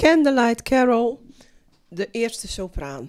Candlelight Carol, de eerste sopraan.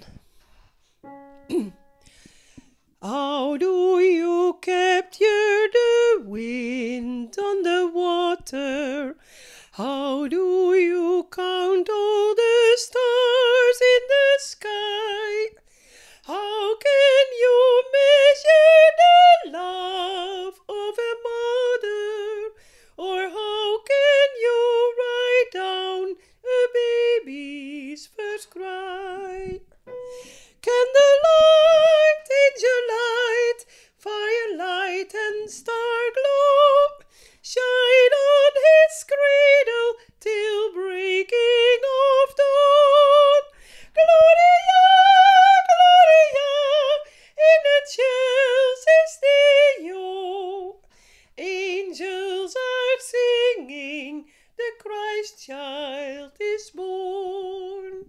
How do you capture the wind on the water? How do you count all the stars in the sky? How can you measure the love of a mother? Or how can you write down a baby's first cry? Candlelight, angel light, firelight and star glow, shine on his cradle till breaking of dawn. Gloria, Gloria, in excelsis Deo. Angels are singing, the Christ child is born.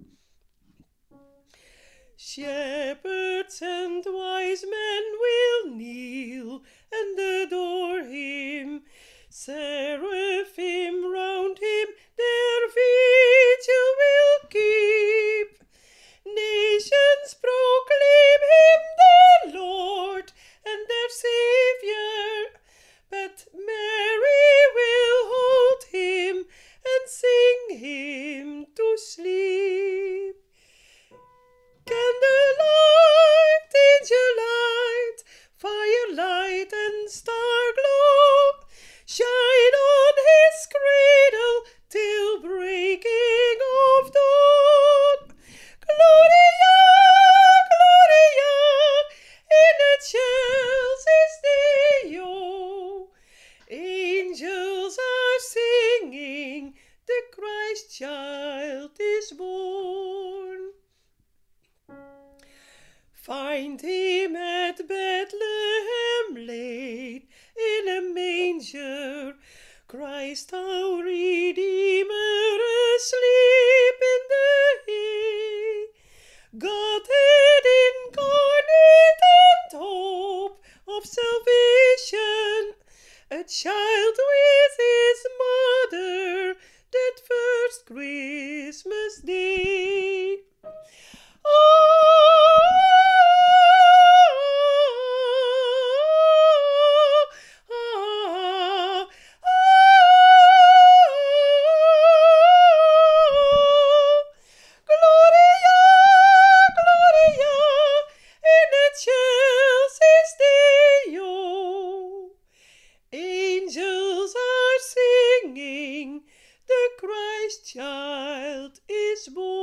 Shepherds and wise men will kneel and adore him. Seraphim round him their vigil will keep. Nations proclaim him their Lord and their Savior, but Mary will hold him and sing him to sleep. Candlelight, angel light, firelight and star glow, shine on his cradle till breaking of dawn. Gloria, Gloria, in excelsis Deo. Angels are singing, the Christ child is born. Find him at Bethlehem laid in a manger, Christ our Redeemer asleep in the hay. Godhead incarnate and hope of salvation, a child with his mother that first Christmas day. Angels are singing, the Christ child is born.